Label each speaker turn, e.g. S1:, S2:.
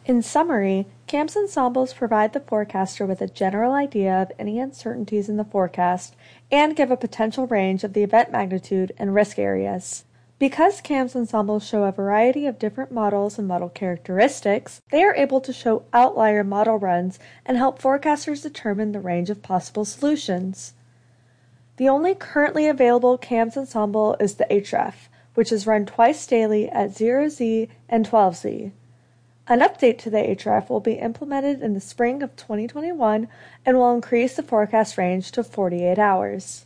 S1: In summary, CAMS ensembles provide the forecaster with a general idea of any uncertainties in the forecast and give a potential range of the event magnitude and risk areas. Because CAMS ensembles show a variety of different models and model characteristics, they are able to show outlier model runs and help forecasters determine the range of possible solutions. The only currently available CAMS ensemble is the Href, which is run twice daily at 0Z and 12Z. An update to the Href will be implemented in the spring of 2021 and will increase the forecast range to 48 hours.